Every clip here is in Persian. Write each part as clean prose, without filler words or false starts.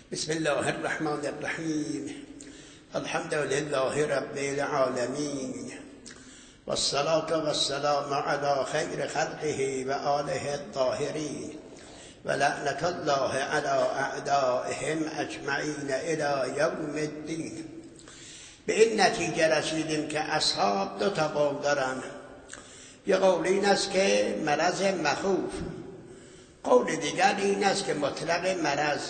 بسم الله الرحمن الرحیم. الحمد لله رب العالمین والصلاة والسلام على خیر خلقه و آله الطاهرین و لعنت الله علی اعدائهم اجمعین الی یوم الدین. به این نتیجه رسیدیم که اصحاب دو تا قول دارن. یه قول این است که مرض مخوف، قول دیگر این است که مطلق مرض.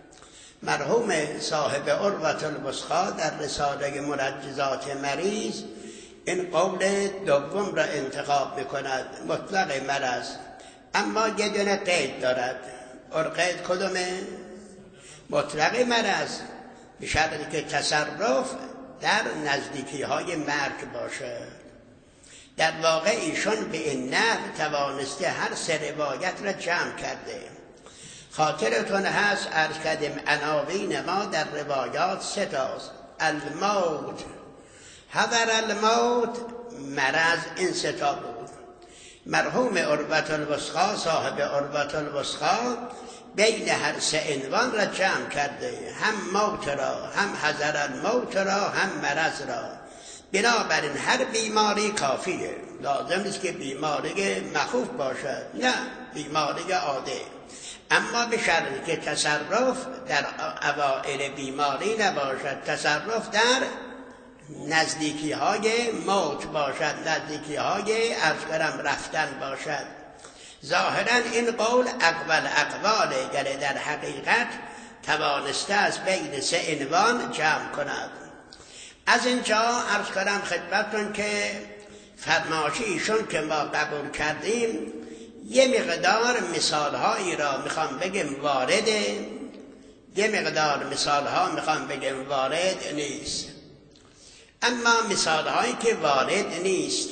مرحوم صاحب عروة الوثقی در رساله منجزات مریض این قول دوم را انتخاب میکند، مطلق مرض. اما یه دونه قید دارد. قید کدومه؟ مطلق مرض، به شرطی که تصرف در نزدیکی های مرگ باشه. در واقع ایشون به این نحو توانسته هر سه روایت را جمع کرده. خاطرتون هست عرض کردیم عناوین ما در روایات سه تاست: الموت، حضر الموت، مرض. این سه تا بود. مرحوم عروة الوثقی، صاحب عروة الوثقی، بین هر سه عنوان را جمع کرده، هم موت را، هم حضر الموت را، هم مرض را. بنابراین هر بیماری کافیه، لازم نیست که بیماری مخوف باشد، نه، بیماری عادی. اما به شرطی که تصرف در اوائل بیماری نباشد، تصرف در نزدیکی های موت باشد، نزدیکی های رفتن باشد. ظاهرا این قول اقواله، یعنی در حقیقت توانسته است بین سه عنوان جمع کند. از اینجا عرض کنم خدمتتون که فرمایش ایشون که ما قبول کردیم یه مقدار مثالهایی را میخوام بگم وارده، یه مقدار مثالها میخوام بگم وارد نیست. اما مثالهایی که وارد نیست،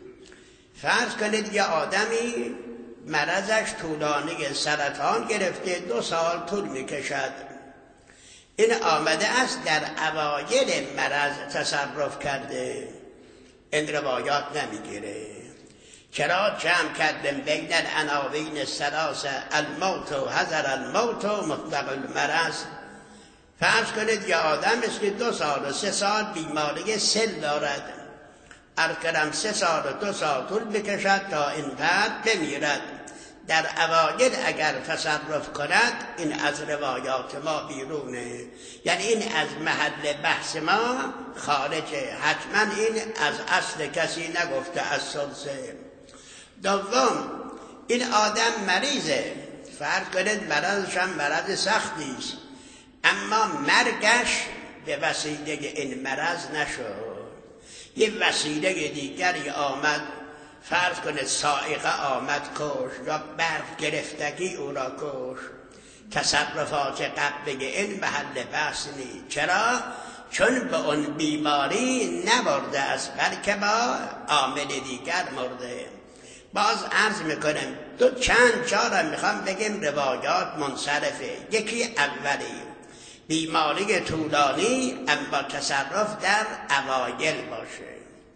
فرض کنید یه آدمی مرضش طولانی سرطان گرفته، 2 سال طول میکشد. این آمده است در اوایل مرض تصرف کرده، این روایات نمیگیره. چرا جمع کردم بین العناوین الثلاثه الموت و حضر الموت و مطلق المرض؟ فرض کنید یه آدم است که 2 سال و 3 سال بیماری سل دارد. عرض کردم 3 سال و 2 سال طول بکشد تا این بعد بمیرد. در اوایل اگر تصرف کند این از روایات ما بیرونه، یعنی این از محل بحث ما خارجه. حتما این از اصل کسی نگفته، از ثلثه. دوم، این آدم مریضه، فرض کنید مرضش هم مرض سختی است، اما مرگش به وسیله این مرض نشد. یه وسیله دیگری آمد، فرض کنید صاعقه آمد کش، یا برف گرفتگی او را کش. تصرفات قبل این محل بحث نیست. چرا؟ چون به اون بیماری نمرده است، بلکه با عامل دیگر مرده. باز عرض میکنم چند جا را میخوام بگم روایات منصرفه. یکی اولی بیماری طولانی اما تصرف در اوایل باشه.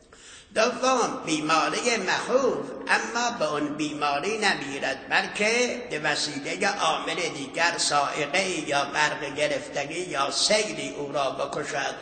دوم بیماری مخوف اما به اون بیماری نمیرد، بلکه به وسیله عامل دیگر، صاعقه یا برق گرفتگی یا سیلی او را بکشد.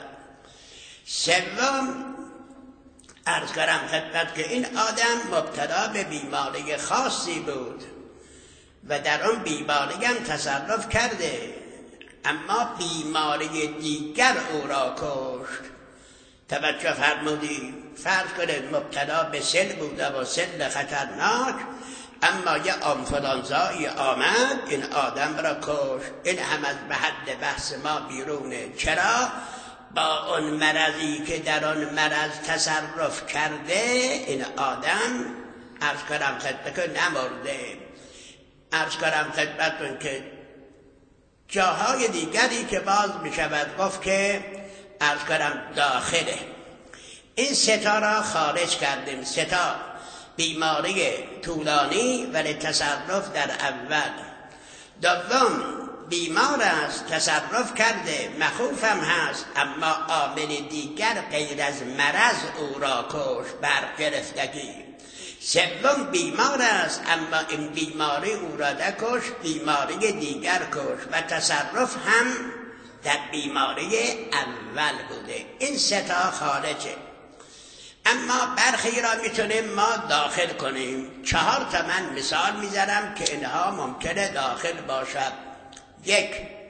سوم، عرض کردم خدمت که این آدم مبتلا به بیماری خاصی بود و در اون بیماری هم تصرف کرده، اما بیماری دیگر او را کشت. توجه فرمودید؟ فرض کنید مبتلا به سل بوده و سل خطرناک، اما یه آنفولانزایی آمد این آدم را کشت. این هم از محل بحث ما بیرونه. چرا؟ با اون مرضی که در اون مرض تصرف کرده این آدم عرض کنم خدمتتون نمرده. عرض کنم خدمتتون که جاهای دیگری که باز می شود گفت که عرض کنم داخله. این 3 تا را خارج کردیم. 3 تا بیماری طولانی ولی تصرف در اول. دوم، بیمار است، تصرف کرده، مخوف هم هست، اما عامل دیگر غیر از مرض او را کشت، برق گرفتگی. سوم بیمار است اما این بیماری او را نکش، بیماری دیگر کش و تصرف هم در بیماری اول بوده. این سه تا خارجه. اما برخی را میتونیم ما داخل کنیم. 4 تا من مثال میزنم که اینها ممکنه داخل باشد. 1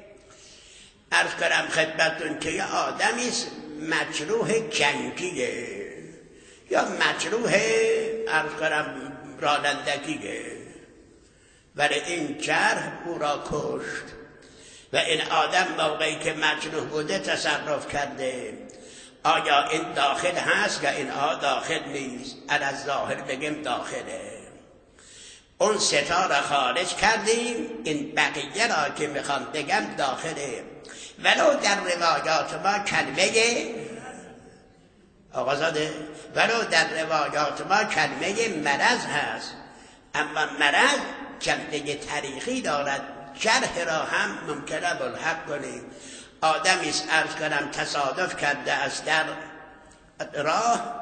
عرض کنم خدمتون که یه آدمی مجروح جنگیه یا مجروح عرض کنم رانندگیه، ولی این جرح او را کشت و این آدم موقعی که مجروح بوده تصرف کرده. آیا این داخل هست یا این داخل نیست؟ از ظاهر بگیم داخله. اون 3 تا را خارج کردیم. این بقیه را که میخوام بگم داخله. ولو در روایات ما کلمه آقازاده ولو در روایات ما کلمه مرض هست، اما مرض جنبه تاریخی دارد. جرح را هم ممکنه ملحق کنیم. آدمی است عرض کنم تصادف کرده است در راه،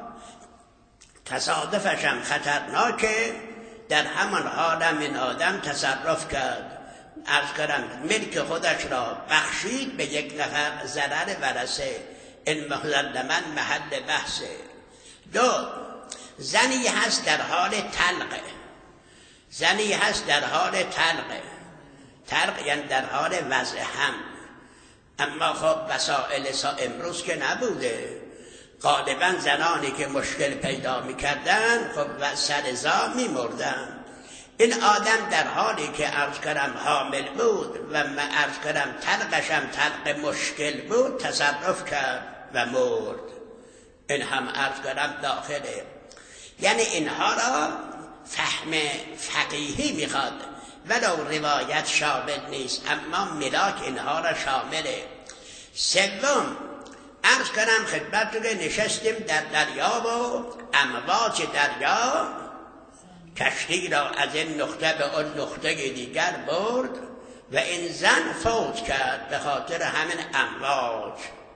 تصادفش هم خطرناکه، در همان حالم این آدم تصرف کرد، عرض کنم ملک خودش را بخشید به یک نفر، ضرر ورثه. این مسلماً محل بحثه. 2 زنی هست در حال طلقه. زنی هست در حال طلقه. طلق یعنی در حال وضع هم. اما خب وسائل امروز که نبوده. غالبا زنانی که مشکل پیدا میکردن خب سر زا میمردن. این آدم در حالی که عرض کنم حامل بود و عرض کنم طلقش هم طلق مشکل بود، تصرف کرد و مرد. این هم عرض کنم داخله. یعنی اینها را فهم فقیهی میخواد، ولو روایت شامل نیست، اما ملاک اینها را شامله. 3 عرض کنم خدمت که نشستیم در دریا و امواج دریا کشتی را از این نقطه به اون نقطه دیگر برد و این زن فوت کرد به خاطر همین امواج.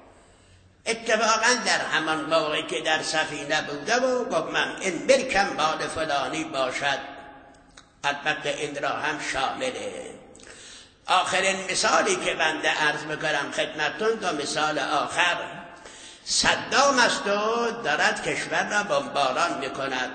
اتفاقا در همان موقعی که در سفینه بوده و گفت من این ملکم مال فلانی باشد. البته این را هم شامله. آخرین مثالی که بنده عرض میکنم خدمتون 2 مثال آخر. صدام است و دارد کشور را بمباران میکند.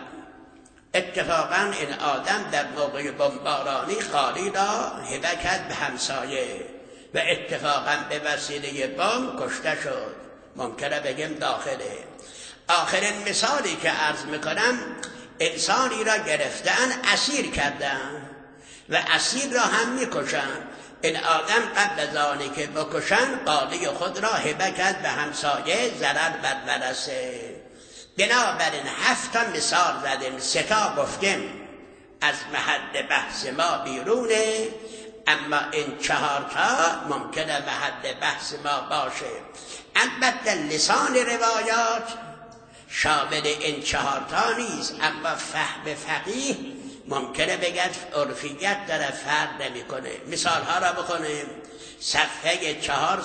اتفاقا این آدم در موقع بمبارانی خالی را هبه کرد به همسایه و اتفاقا به وسیله بمب کشته شد. ممکنه بگیم داخله. آخرین مثالی که عرض میکنم، انسانی را گرفتن اسیر کردن و اسیر را هم میکشن. این آدم قبل از آنی که بکشن قالی خود را هبه کرد به همسایه، ضرر بر ورثه. بنابراین 7 تا مثال زدیم، 3 تا گفتیم از محل بحث ما بیرونه، اما این 4 تا ممکنه محل بحث ما باشه. البته لسان روایات شامل این 4 تا نیست، اما فهم فقیه ممکنه بگد عرفیت داره فرق نمیکنه. مثال ها را بکنیم. صفحه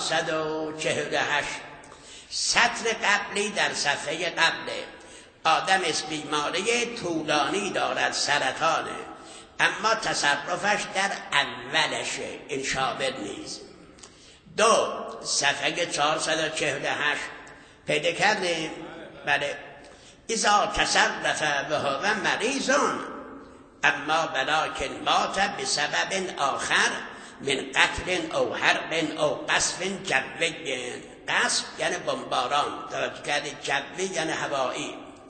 448 سطر قبلی در صفحه قبل. آدم از بیماری طولانی دارد، سرطانه، اما تصرفش در اولشه، این شامل نیست. 2 صفحه 448 پیدا کردیم. بله. اذا تصرف و هو مریضون اما ولکن مات بسبب آخر من قتل او حرب او قصف جوی. قصف یعنی بمباران، توجه کردید، جوی یعنی هوایی.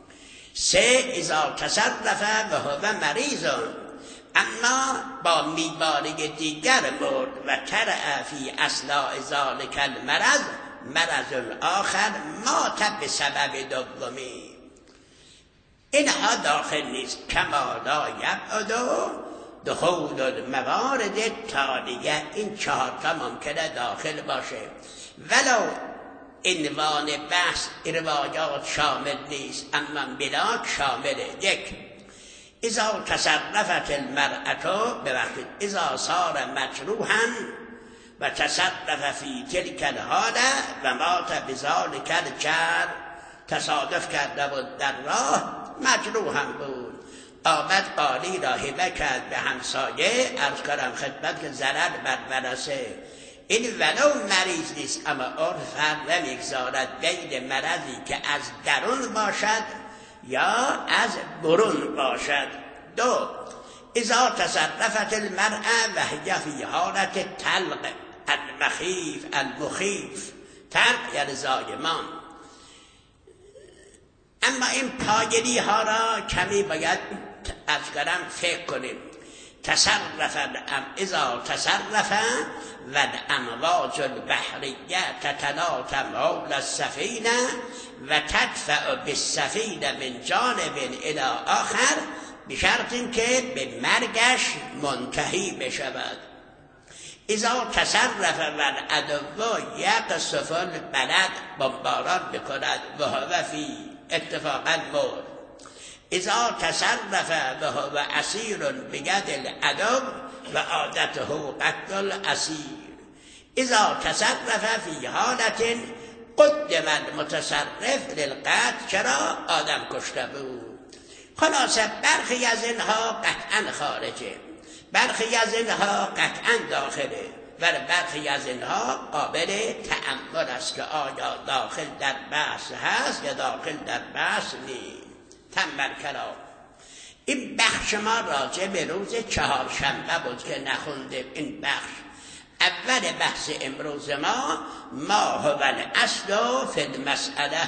3 اذا تصرف و هو مریضون اما با بیماری دیگر مرد و ترع فی اثناء ذلک المرض مرض آخر مات بسبب دومی. اینها داخل نیست. کما لا یبعد دخول الموارد تالیه. این 4 تا ممکنه داخل باشه، ولو عنوان بحث روایات شامل نیست، اما ملاک شامله. 1 اذا تصرفت المرأة بوقت اذا صار مجروحا و تصرف فی تلک الحاله و مات بذلک الجرح. تصادف کرده بود در راه، مجروح هم بود، آمد قالی را هبه کرد به همسایه، عرض کردم خدمت که ضرر بر ورثه. این ولو مریض نیست اما عرف فرق نمیگذارد بین مرضی که از درون باشد یا از برون باشد. دو، اذا تصرفت المرأة و هی فی حالت طلق المخیف. طلق یعنی زایمان. اما این پایلی ها را کمی باید از گرم فکر کنیم. اذا تصرف و الامواج البحریه تتلاطم حول السفینه و تدفع بالسفینه من جانب الی آخر، بشرط که به مرگش منتهی بشود. اذا تصرف و العدو یقصف البلد، بمباران بکند و هو فی اتفاقا مرد. اذا تصرف و هو اسیر بید العدو و عادته قتل الاسیر. اذا تصرف فی حالت قدم المتصرف للقتل، چرا آدم کشته بود. خلاصه برخی از اینها قطعا خارجه، برخی از اینها قطعا داخله و برخی از اینها قابل تأمل است که آیا داخل در بحث هست یا داخل در بحث نیست. تمام کلام. این بخش ما راجع به روز چهارشنبه بود که نخوندیم. این بخش اول بحث امروز ما هو الاصل فی المسئله.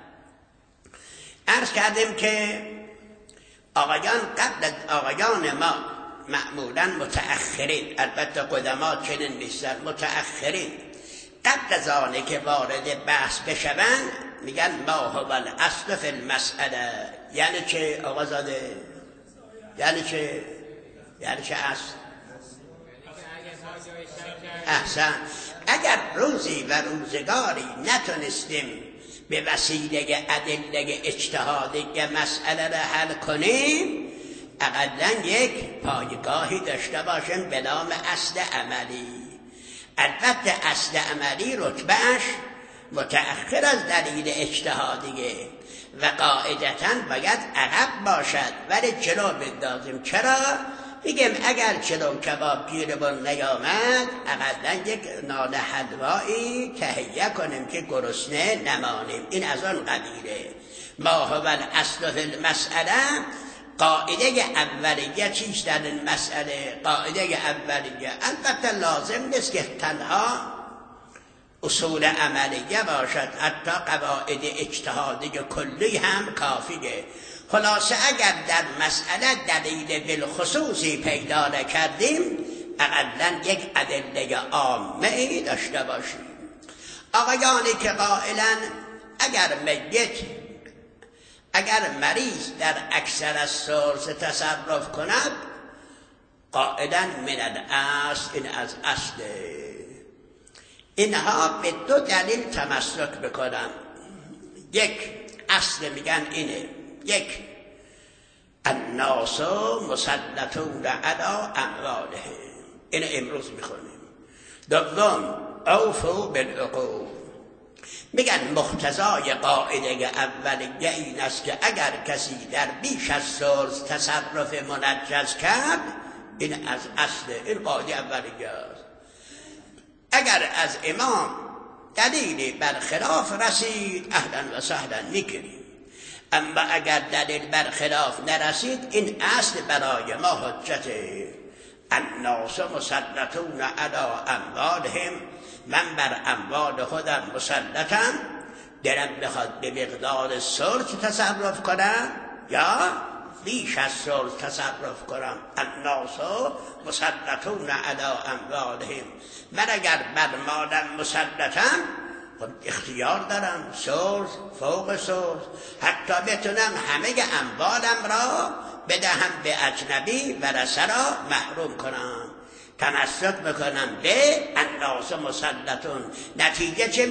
عرض کردیم که آقایان ما معمولا متأخرین، البته قدما چنین نیستن، متأخرین قبل از آنه که وارد بحث بشوند میگن ما هو الاصل فی المسئله. یعنی چه آقا زاده؟ یعنی چه اصل؟ احسن. اگر روزی و روزگاری نتونستیم به وسیله ادله اجتهادی مسئله را حل کنیم، اقلا یک پایگاهی داشته باشیم به نام اصل عملی. البته اصل عملی رتبهش متأخر از دلیل اجتهادیه و قاعدتاً باید عقب باشد، ولی جلو بندازیم. چرا؟ بگیم اگر جلو کباب گیرمون نیامد، اقلا یک نان حلوایی تهیه کنیم که گرسنه نمانیم. این از آن قبیله. ما هو الاصل فی المسئله. قاعده اولیه چیست در این مسئله؟ قاعده اولیه البته لازم نیست که تنها اصول عملیه باشد، حتی قواعد اجتهادی کلی هم کافیه. خلاصه اگر در مسئله دلیل بالخصوصی پیدا نکردیم، اقلا یک ادله عامه ای داشته باشیم. آقایانی که قائلن اگر مریض در اکثر از سورس تصرف کند، قائلا من الاصل، این از اصله. اینها به دو دلیل تمسک بکنن. یک اصل میگن اینه، یک الناس مسلطون علی اموالهم، این امروز میخونیم. دوم اوفوا بالعقود. میگن مقتضای قاعده اولیه این است که اگر کسی در بیش از ثلث تصرف منجز کرد، این از اصل، این قاعده اولیه است. اگر از امام دلیلی برخلاف رسید، اهلا و سهلا میکنیم. اما اگر دلیل برخلاف نرسید، این اصل برای ما حجته. الناس مسلطون علی اموالهم، من بر اموال خودم مسلطم، دلم بخواد به مقدار ثلث تصرف کنم یا بیش از ثلث تصرف کنم. الناس مسلطون علی اموالهم، من اگر بر مالم مسلطم، خب اختیار دارم ثلث فوق ثلث، حتی بتونم همه اموالم را بدهم به اجنبی ورثه را محروم کنم. تمسک میکنم به الناس مسلطون. نتیجه چه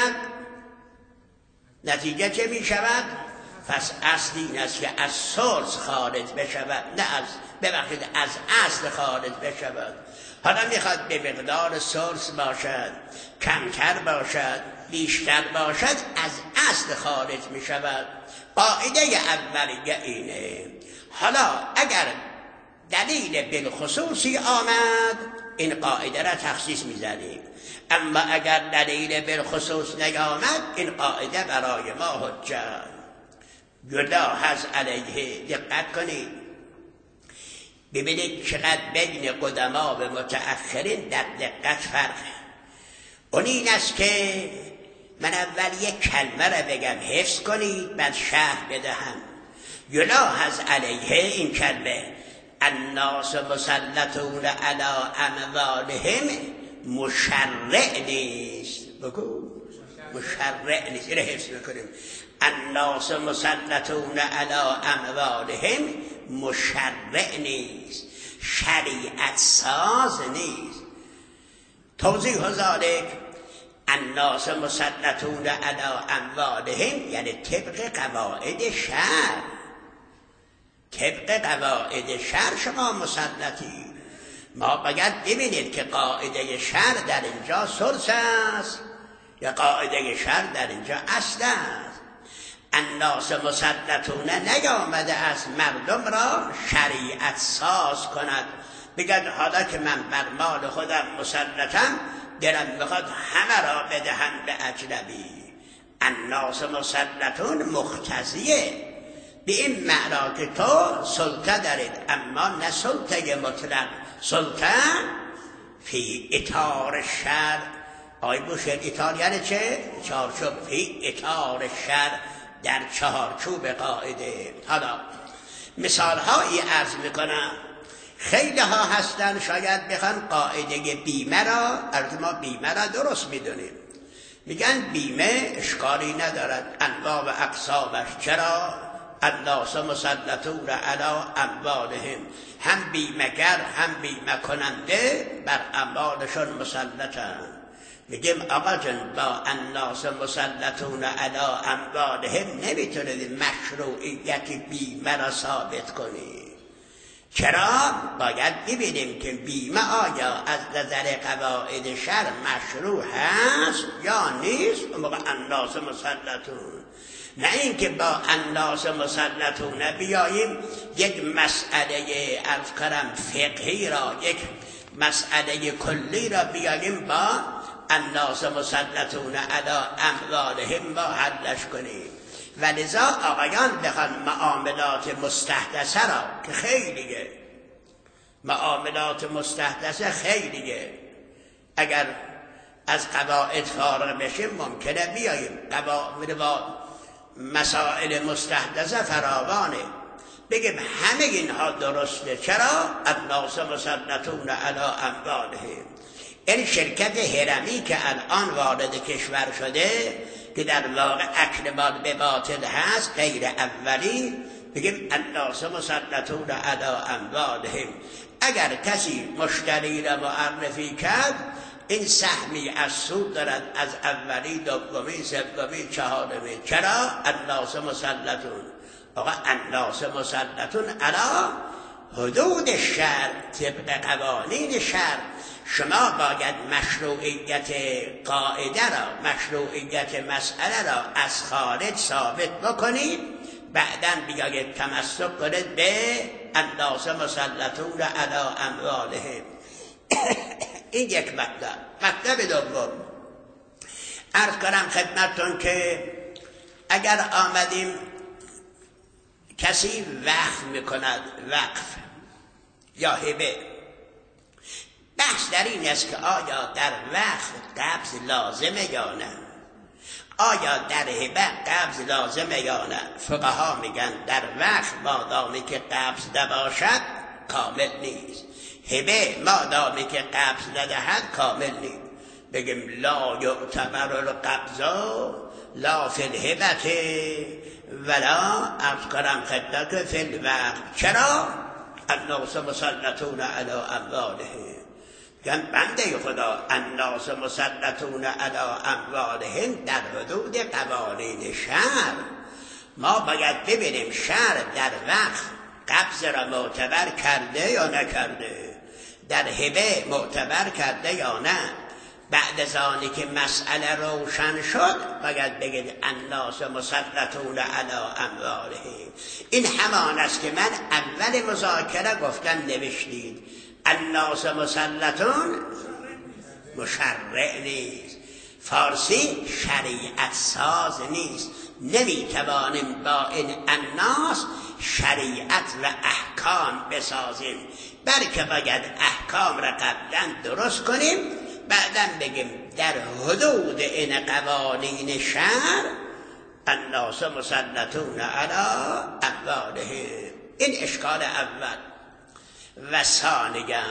میشود؟ پس اصل این است که از ثلث خارج بشود، نه از اصل خارج بشود. حالا میخواد به مقدار ثلث باشد، کمتر باشد، بیشتر باشد، از اصل خارج می شود. قاعده اولیه اینه. حالا اگر دلیل بالخصوصی آمد این قاعده را تخصیص میزنیم، اما اگر دلیل بالخصوص نیامد این قاعده برای ما حجت. یلاحظ علیه، دقت کنید ببینید چقدر بین قدما و متأخرین در دقت فرقه. اون این است که من اول یک کلمه را بگم حفظ کنید بعد شرح بدهم. یلاحظ علیه این کلمه الناس مسلطون علی اموالهم مشرع نیست. بگو مشرع نیست. اینو حفظ میکنیم. الناس مسلطون علی اموالهم مشرع نیست، شریعت ساز نیست. توضیح ذالک الناس مسلطون علی اموالهم یعنی طبق قواعد شرع. طبق قواعد شرع شما مسلطی. ما باید ببینید که قاعده شرع در اینجا سلس است یا قاعده شرع در اینجا اصل است. الناس مسلطون نیامده است مردم را شریعت ساز کند، بگد حالا که من بر مال خودم مسلطم دلم میخواد همه را بدهم به اجنبی. الناس مسلطون مقتضیه به این معنا که تو سلطه دارید، اما نه سلطه مطلق، سلطه فی اطار شرع. آی بوشهر اطار یعنی چه؟ چارچوب. فی اطار شرع در چارچوب قاعده. حالا مثال هایی عرض میکنم. خیلی ها هستن شاید بخوان قاعده بیمه را، البته ما بیمه را درست میدونیم، میگن بیمه اشکالی ندارد انواع و اقسامش. چرا؟ الناس مسلطون علی اموالهم، هم بیمه‌گر هم بیمه کننده بر اموالشون مسلطن. میگیم آقا جان با الناس مسلطون علی اموالهم نمیتونید مشروعیت بیمه را ثابت کنید. چرا؟ باید ببینیم که بیمه آیا از نظر قواعد شرع مشروع هست یا نیست. اون موقع الناس مسلطون، نه اینکه با الناس مسلطون بیاییم یک مسئله عرض کنم فقهی را، یک مسئله کلی را بیاییم با الناس مسلطون علی اموالهم ما حلش کنیم. ولذا آقایان بخوان معاملات مستحدثه را که خیلیه، معاملات مستحدثه خیلیه، اگر از قواعد فارغ بشیم ممکنه بیاییم مسائل مستحدثه فراوانه، بگیم همه اینها درسته. چرا؟ الناس مسلطون علی اموالهم. این شرکت هرمی که الان وارد کشور شده که در واقع اکل مال به باطل هست غیر اولی، بگیم الناس مسلطون علی اموالهم. اگر کسی مشتری را معرفی کرد این سهمی از سود دارد از اولی، دومی، سومی، چهارمی. چرا؟ الناس مسلطون. آقا الناس مسلطون علی حدود شرع، طبق قوانین شرع. شما باید مشروعیت قاعده را، مشروعیت مسئله را از خارج ثابت بکنید، بعداً بیاید تمسک کنید به الناس مسلطون علی اموالهم. این یک مطلب. مطلب دوم عرض کنم خدمتتون که اگر آمدیم کسی وقف میکند، وقف یا هبه، بحث در این است که آیا در وقف قبض لازمه یا نه، آیا در هبه قبض لازمه یا نه. فقها میگن در وقف مادامی که قبض نباشد کامل نیست، هبه مادامی که قبض ندهد کامل نیست. بگیم لا یعتبر القبض لا فی الهبه ولا ارز کنم خدمت فی الوقف. چرا؟ الناس مسلطون علی اموالهم. گن بنده خدا الناس مسلطون علی اموالهم در حدود قوانین شرع. ما باید ببینیم شرع در وقف قبض را معتبر کرده یا نکرده، در هبه معتبر کرده یا نه. بعد از آنی که مسئله روشن شد باید بگید الناس مسلطون علی اموالهم. این همان است که من اول مذاکره گفتم نوشتید الناس مسلطون مشرع نیست، فارسی شریعت ساز نیست. نمیتوانیم با این الناس شریعت و احکام بسازیم، بلکه باید احکام را قبلا درست کنیم، بعدم بگیم در حدود این قوانین شرع الناس مسلطون علی اموالهم. این اشکال اول. و ثانیاً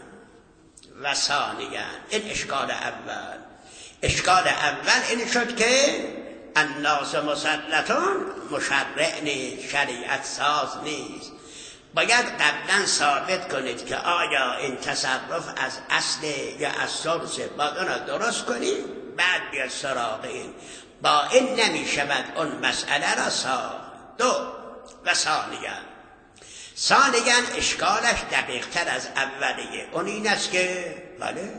این اشکال اول. اشکال اول این شد که الناس مسلطون مشرع نیست، شریعت ساز نیست. باید قبلا ثابت کنید که آیا این تصرف از اصل یا از ثلث باید اون را درست کنید، بعد بیاد سراغ این. با این نمی شود اون مسئله را ساخت. دو و ثانیاً اشکالش دقیق تر از اولیه. اون این است که بله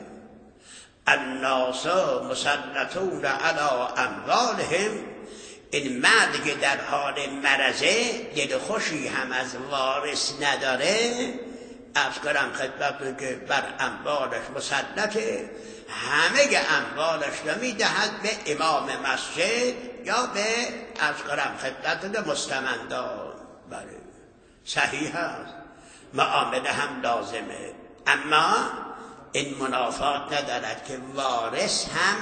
الناس مسلطون علی اموالهم، این مرد که در حال مرضه دل خوشی هم از وارث نداره، عرض کنم خدمتتون که بر اموالش مسلطه، همه اموالش را میدهد به امام مسجد یا به عرض کنم خدمتتون مستمندان. بله صحیح است، معامله هم لازمه، اما این منافات ندارد که وارث هم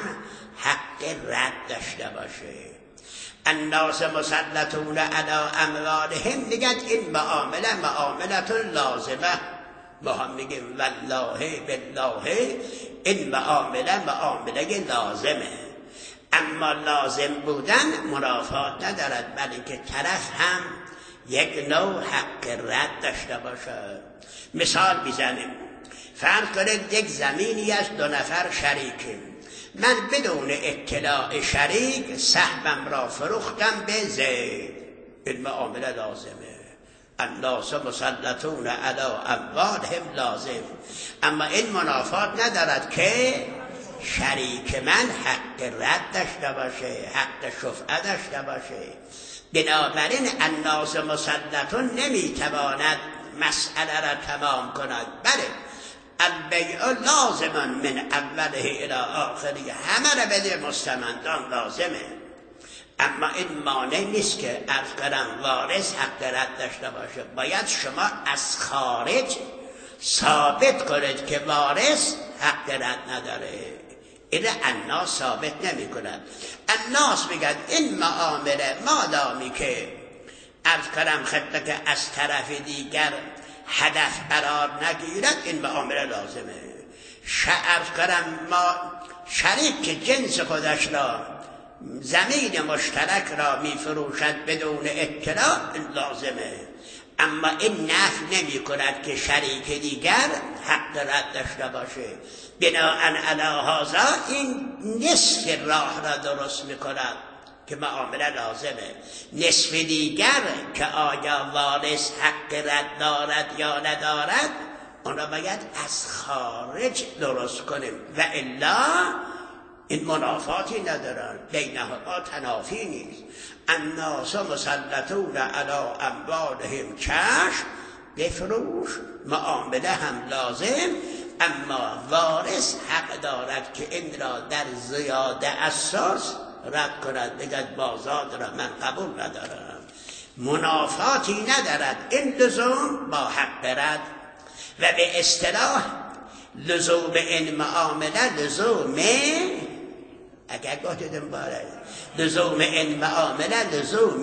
حق رد داشته باشه. الناس مسلطون علی اموالهم میگن این معامله لازمه. ما هم میگیم والله بالله این معامله لازمه، اما لازم بودن منافات ندارد، بلکه طرف هم یک نوع حق رد داشته باشه. مثال میزنیم، فرض کنید یک زمینی است، دو نفر شریکیم، من بدون اطلاع شریک سهمم را فروختم به زید، این معامله لازمه. الناس مسلطون علی اموالهم لازم، اما این منافات ندارد که شریک من حق رد داشته باشه، حق شفعه داشته باشه. بنابراین الناس مسلطون نمیتواند مسئله را تمام کند. بله البیع لازما من اوله الى آخره، همه را بده مستمندان لازمه، اما این مانع نیست که عرض کنم وارث حق رد داشته باشه. باید شما از خارج ثابت کنید که وارث حق رد نداره. این الناس ثابت نمی کند. الناس میگن این معامله مادامی که عرض کنم خدمت که از طرف دیگر هدف قرار نگیرد این معامله لازمه. عرض کنم ما شریک که جنس خودش را زمین مشترک را میفروشد بدون اطلاع لازمه، اما این نفی نمی کند که شریک دیگر حق رد داشته باشه. بناءً علی هذا این نصف راه را درست می کند که معامله لازمه. نصف دیگر که آیا وارث حق رد دارد یا ندارد اون را باید از خارج درست کنیم و الا این منافاتی ندارن، بینهما تنافی نیست. الناس مسلطون علی اموالهم، چشم بفروش، معامله هم لازم، اما وارث حق دارد که این را در زیاده اساس رد کند، بگد بازار را من قبول ندارم. منافاتی ندارد این لزوم با حق رد. و به اصطلاح لزوم این معامله لزومه، اگر گفتیم باره لزوم این معامله لزوم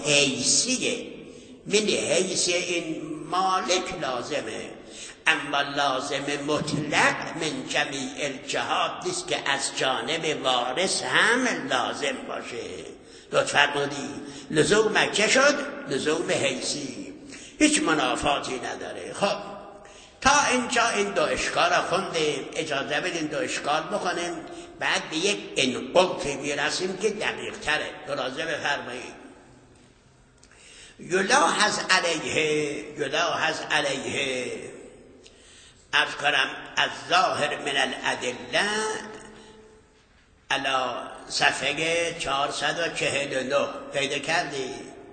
حیثیه، من حیث این مالک لازمه، اما لازم مطلق من جمیع الجهات نیست که از جانب وارث هم لازم باشه. لطفاً فرمودی لزوم چه شد؟ لزوم حیثی، هیچ منافاتی نداره. خب تا اینجا این دو اشکال را خوندیم، اجازه بدین دو اشکال بکنیم، بعد به یک انقلتی میرسیم که دقیق تره. درازه بفرمایید. یلاحظ علیه ارز کنم از ظاهر من الادله الا صفحه 449 پیدا کردی؟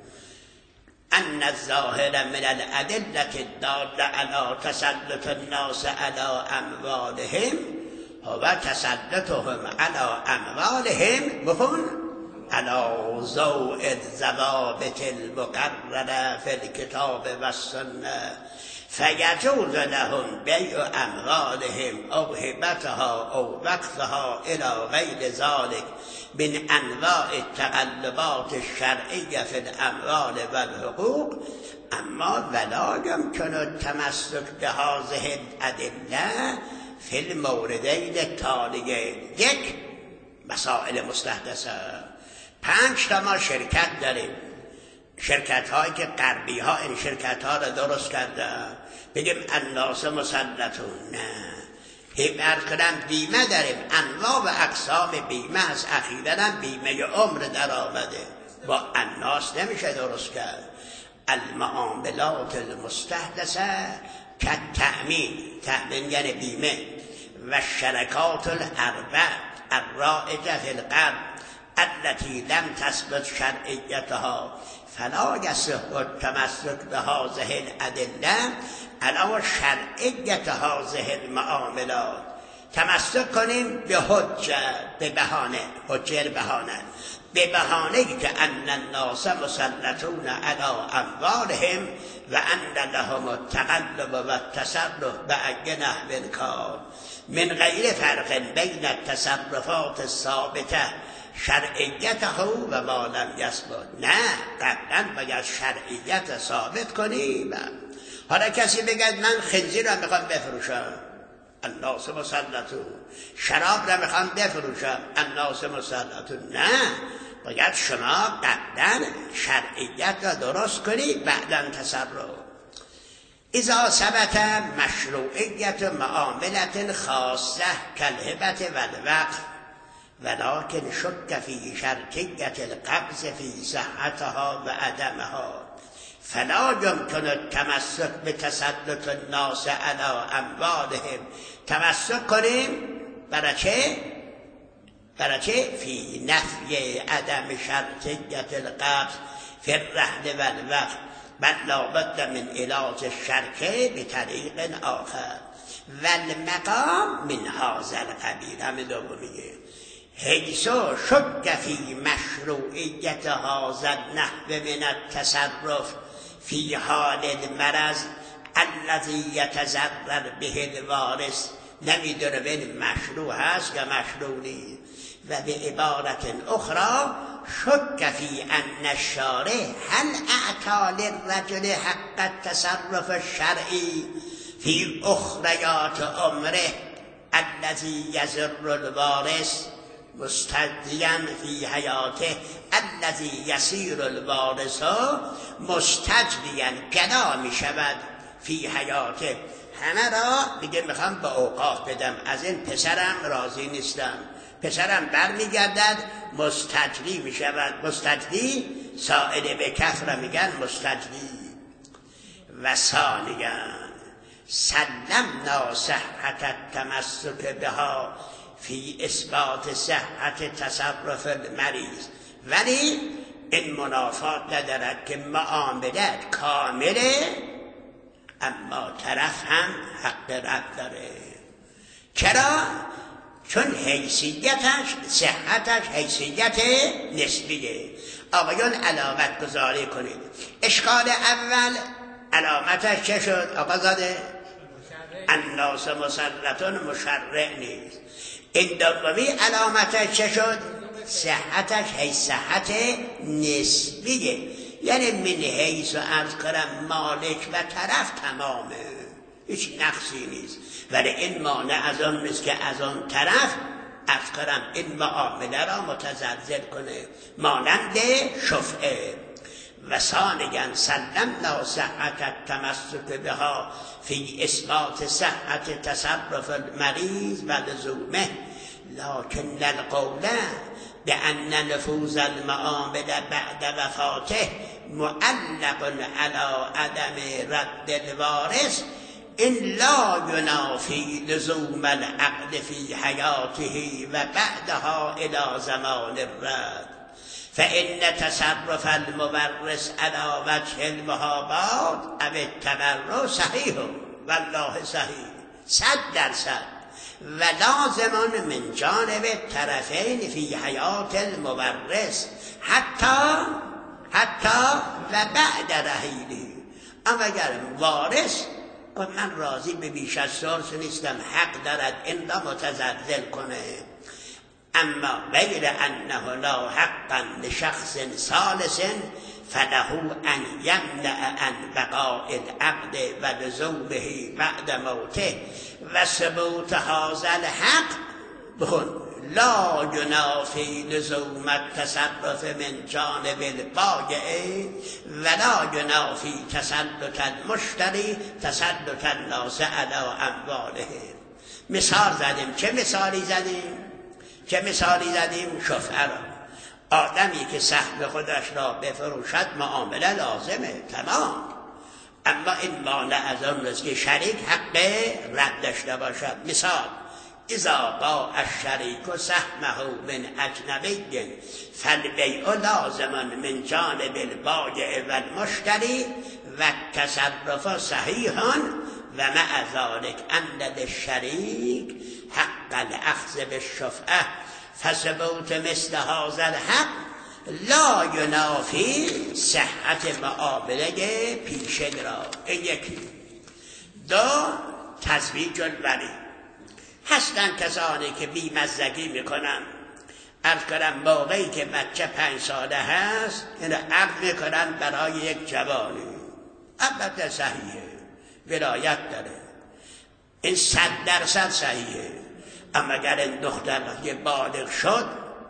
ان الظاهر من الادله الداله علی تسلط الناس علی اموالهم و تسلطهم علی اموالهم بکن علی ضوء الضوابط المقرره فی الکتاب و السنه فیجوز لهم بیع اموالهم او هبتها او وقفها الی غیر ذلك من انواع التقلبات الشرعیه فی الاموال و الحقوق اما ولا يمكن التمسك بهذه الادله فی الموردین التالیین. یک، مسائل مستحدثه. 5 تا ما شرکت داریم، شرکت هایی که غربی ها این شرکت ها رو درست کرده، بگیم الناس مسلطون، نه عرض کنم بیمه داریم، انواع و اقسام بیمه از اخیراً بیمه عمر در آمده، با الناس نمیشه درست کرد. المعاملات المستحدثه که تأمین یعنی بیمه و شرکات الاربع الرائجه فی القرب التي لم تثبت شرعیتها فلا یصح التمسک بهذه الادله علی شرعیت هذه المعاملات. تمسک کنیم به حجه، به بهانه، حجه بهانه، به بهانه‌ای که ان الناس مسلطون علی اموالهم و ان لهم التقلب و التصرف بأی نحو کان من غیر فرق بین التصرفات الثابته شرعیته و ما لم یثبت. نه، قبلا باید شرعیت ثابت کنیم. حالا کسی بگه من خنزیر را میخوام بفروشم، الناس مسلطون، شراب را میخوام بفروشم، الناس مسلطون. نه، باید شما قبلا شرعیت را درست کنید بعدا تصرف. اذا ثبت مشروعیت معاملت خاصه کالهبة والوقف ولكن شك في شرطية القبض في صحتها و عدمها فلا يمكن التمسك بتسلط الناس على اموالهم. تمسک کنیم برای چه؟ برای چه؟ فی نفی عدم شرطیت القبض فی الرهن و الوقف بل لابد من علاج الشرکه بطریق آخر و المقام من هذا القبیل. همه دومیه حیث شک فی مشروعیت هذا النحو من التصرف فی حال المرض الذي يتضرر به الوارث. نمیدونه بین مشروع هست یا مشروع نیست. و به عبارت اخرى شک فی ان الشارع هل اعطى للرجل حق التصرف الشرعی فی اخریات عمره الذي يضر الوارث مستجدیا فی حیاته الذي يصير الوارث مستجدیا گدا می شود فی حیاته. همه را دیگه میخوام به اوقاف بدم، از این پسرم راضی نیستم، پسرم بر میگردد مستجدی می شود. مستجدی سائل به کف را میگن مستجدی. و ثانیا سلمنا صحت التمسک بها فی اثبات صحت تصرف المریض، ولی این منافات ندارد که معاملت کامله اما طرف هم حق رد داره. چرا؟ چون حیثیتش، صحتش حیثیت نسبیه. آقایان علامت گذاری کنید. اشکال اول علامتش چه شد آقا زاده؟ الناس مسلطون، مشرع نیست. این دومی علامتش چه شد؟ صحتش صحت نسبیه، یعنی من حیث و عرض کنم مالک و طرف تمامه، هیچ نقصی نیست. ولی این مانع از آن نیست که از آن طرف عرض کنم این معامله را متزلزل کنه، مانند شفعه. و ثانیا سلمنا صحت التمسک بها فی اثبات صحت تصرف المریض و لزومه، لكن القول بأن نفوذ المعامله بعد وفاته معلق على عدم رد الوارث این لا ینافی لزوم العقد فی حیاته و بعدها الی زمان الرد فإن تصرف المورث على وجه المحابات او التبرع صحیح والله صحیح 100% و لازم من جانب الطرفین فی حیات المورث حتی و بعد رحیله. اما اگر وارث من راضی به بیش از ثلث نیستم، حق دارد این را متزلزل کنه، اما غیر انه لا حقا لشخص ثالث فله ان یمنع عن بقاء العقد و لزومه بعد موته و ثبوت هذا الحق بخون لا ینافی لزوم التصرف من جانب البایع ولا ینافی تسلط المشتری تسلط الناس علی امواله. مثال زدیم. چه مثالی زدیم؟ شفعه را. آدمی که سهم خودش را بفروشد معامله لازمه، تمام، اما این مانع از آن است که شریک حق رد داشته باشد. مثال اذا باع الشریک سهمه من اجنبی فالبیع لازم من جانب البایع و المشتری و التصرف صحیح و مع ذلك ان للشریک حق الاخذ بالشفعه فثبوت مثل هذا الحق لا ینافی صحت معامله پیشین را. این یکی. دو، تزویج الولی. هستن کسانی که بیمزگی میکنن، عرض کنم موقعی که بچه 5 ساله هست این عقد میکنن برای یک جوانی، البته صحیحه، ولایت داره، این 100% صحیحه، اما اگر این دختر که بالغ شد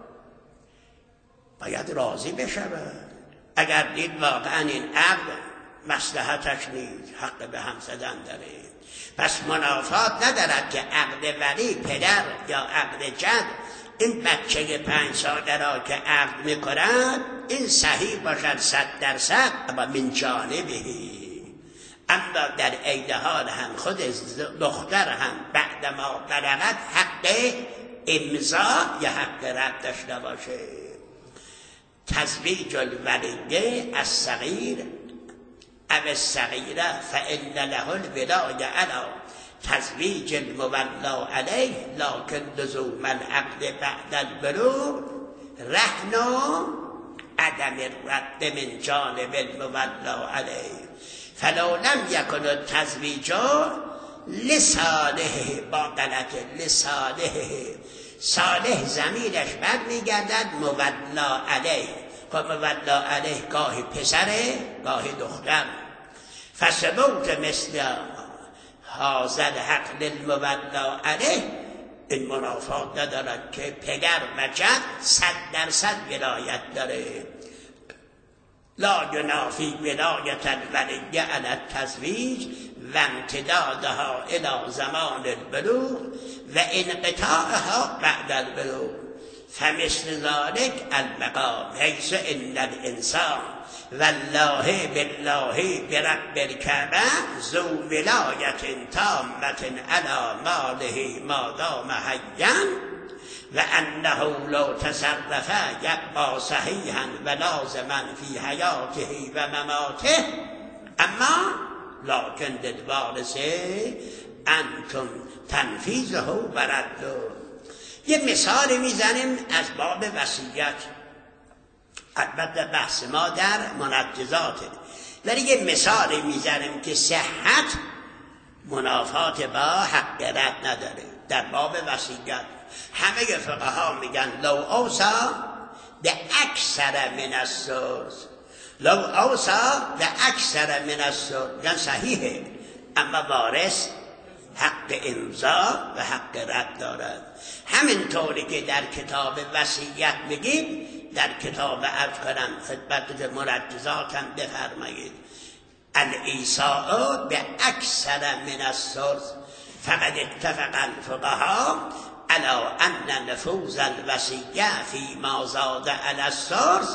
باید راضی بشود. اگر دید واقعا این عقد مصلحتش نیست، حق به هم زدن داره، پس منافات ندارد که عقد ولی پدر یا عقد جد این بچه 5 ساله را که عقد میکنند این صحیح باشد 100%، اما من جانبهی. اما در عین حال هم خود دختر هم بعد ما بلغت حق امضا یا حق رد داشته باشه. تزویج الولی الصغیر او الصغیره فإن له الولایه علی تزویج المولا علیه لکن لزوم العقد بعد البلوغ رهن عدم الرد من جانب المولا علیه فلو لم یکن التزویج لصالح با غلط لصالح صالح زمینش بر میگردد مولا علیه. خب مولا علیه گاهی پسره گاهی دختر، فثبوت مثل هذا الحق للمولا علیه این منافات ندارد که پدر و جد 100% ولایت داره. لا ینافی ولایت الولی علی التزویج و امتدادها الی زمان البلوغ و انقطاعها بعد البلوغ فمثل ذلك البقاء حيث ان الانسان والله بالله برب الكعبه ذو ولایت تامة على ماله ما دام حیا و انه لو تصرف یبقى صحیحا و لازما فی حیاته و مماته اما لکن للوارث انتم تنفیذه و رده. یه مثال میزنیم از باب وصیت، البته بحث ما در منجزاته، ولی یه مثال میزنیم که صحت منافات با حق رد نداره. در باب وصیت همه فقها میگن لو اوصا به اکثر من الثلث، لو اوصا به اکثر من الثلث میگن صحیحه، اما وارث حق امضا و حق رد دارد. همینطوری که در کتاب وصیت میگیم در کتاب عرض کنم خدمت مرجزات هم بفرمایید الایصاء به اکثر من الثلث فقد اتفق الفقهاء على ان نفوذ الوصیه فيما زاد على الثلث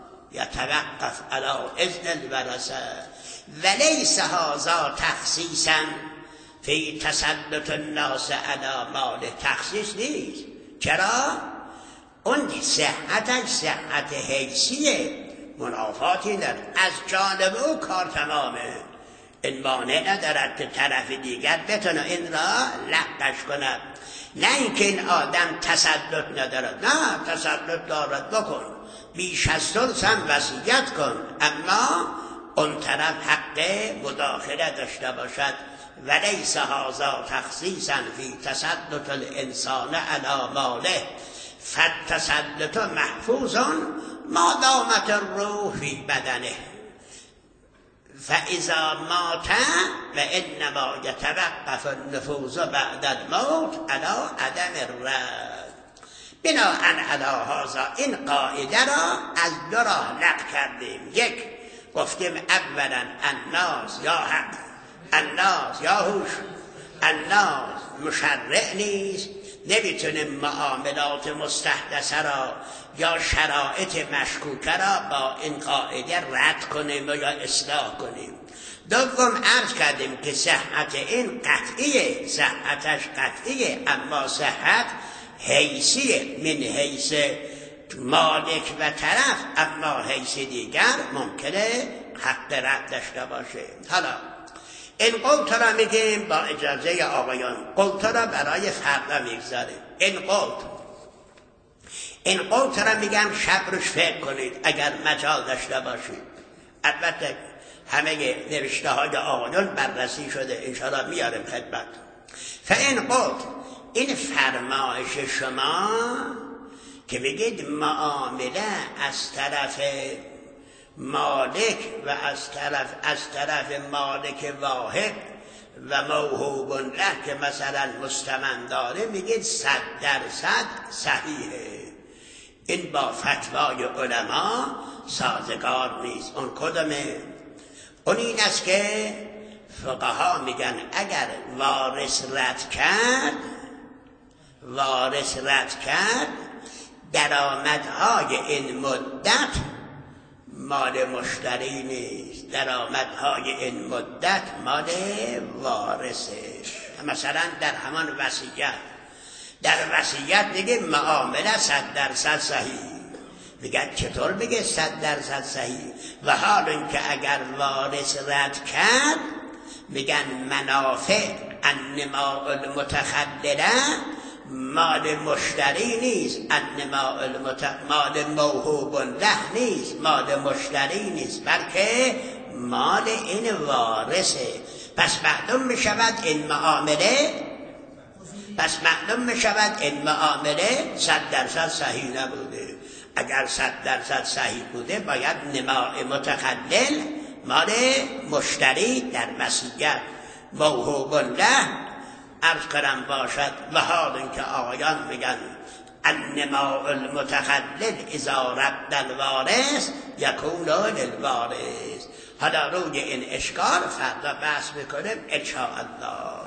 يتوقف على اذن الورثه وليس هذا تخصيصا فی تسلط الناس علی مال تخصیص نیست. چرا؟ اون صحتش صحت حیثیه، منافاتی نداره، از جانب او کار تمامه. این مانع ندارد که طرف دیگر بتونه این را لغوش کند. نه اینکه این آدم تسلط ندارد، نه تسلط دارد، بکن، بیش از ثلث هم وصیت کن، اما اون طرف حق مداخله داشته باشد. ولیس هذا تخصیصا فی تسلط الانسان علی ماله فالتسلط محفوظ ما دامت الروح فی بدنه فاذا مات فانما یتوقف النفوذ بعد الموت علی عدم الرد. بناء علی هذا این قاعده را از دو راه نقل کردیم. یک، گفتیم اولا الناس یا حق، الناس یا هوش، الناس مشرع نیست، نمیتونیم معاملات مستحدثه را یا شرایط مشکوکه را با این قاعده رد کنیم یا اصلاح کنیم. دوم عرض کردیم که صحت این قطعیه، صحتش قطعیه، اما صحت حیثیه، من حیث مالک و طرف، اما حیث دیگر ممکنه حق رد داشته باشه. حالا این قوت را میگیم با اجازه آقایان، قوت را برای فردا میگذاریم. این قوت را میگم شب روش فکر کنید اگر مجال داشته باشید. البته همه نوشته های آقایان بررسی شده، انشاءالله میارم خدمت. فین قوت، این فرمایش شما که بگید معامله از طرف مالک و از طرف مالک واحد و موهوب له که مثلا مستمن داره، میگید 100% صحیحه. این با فتوای علما سازگار نیست. اون کدومه؟ اون این است که فقها میگن اگر وارث رد کرد درآمدهای این مدت مال مشتری نیست، درآمدهای این مدت مال وارثه. مثلا در همان وصیت میگه معامله 100% صحیح. میگن چطور بگه 100% صحیح؟ و حال اینکه اگر وارث رد کرد میگن منافع النماء المتخلله مال مشتری نیست، مال موهوب له نیست، مال مشتری نیست، بلکه مال این وارثه. پس معلوم میشود این معامله 100% صحیح نبوده. اگر 100% صحیح بوده باید نماء متخلل مال مشتری در وصیت موهوب له عرض کنم باشد. و حال اینکه آقایان میگن النماء المتخلل اذا رد الوارث یکون للوارث. حالا روی این اشکال فردا بحث میکنیم ان شاء الله.